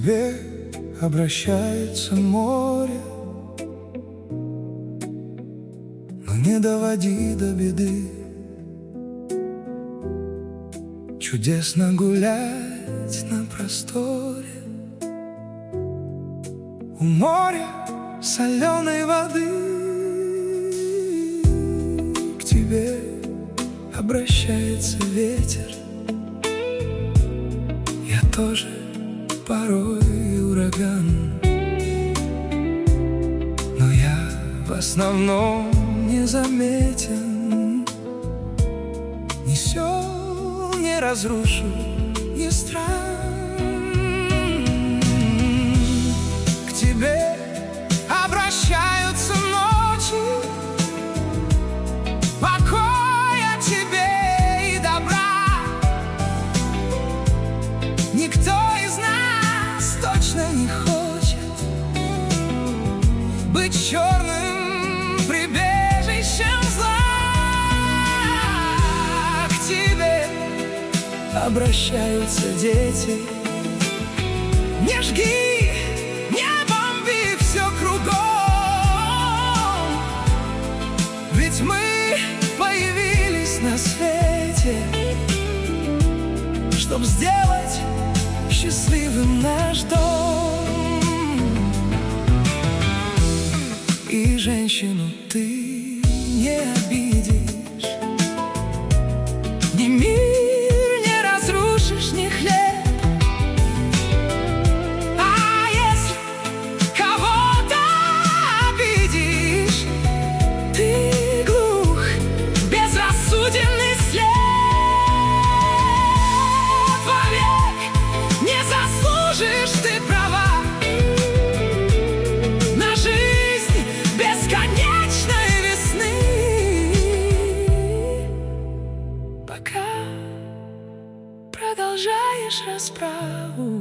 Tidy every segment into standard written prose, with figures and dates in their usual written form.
тебе обращается море, но не доводи до беды. Чудесно гулять на просторе у моря соленой воды. К тебе обращается ветер, я тоже порой ураган, но я в основном незаметен. Ни сел не разрушу, ни стран. К тебе обращаются ночи, покоя тебе и добра. Никто из нас точно не хочет быть черным прибежищем зла. К тебе обращаются дети. Не жги, не бомби все кругом, ведь мы появились на свете, чтоб сделать счастливым наш дом. И женщину ты не обидишь, ни мир не разрушишь, ни хлеб. А если кого-то обидишь, ты глух, безрассуденный след. Вовек не заслужишь ты права на жизнь бесконечной весны. Пока продолжаешь расправу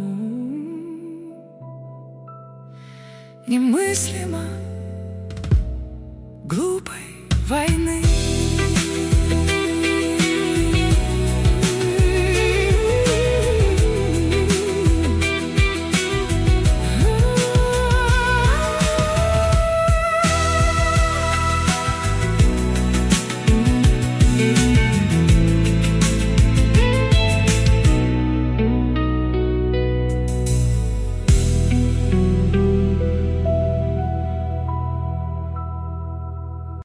немыслимо глупой войны.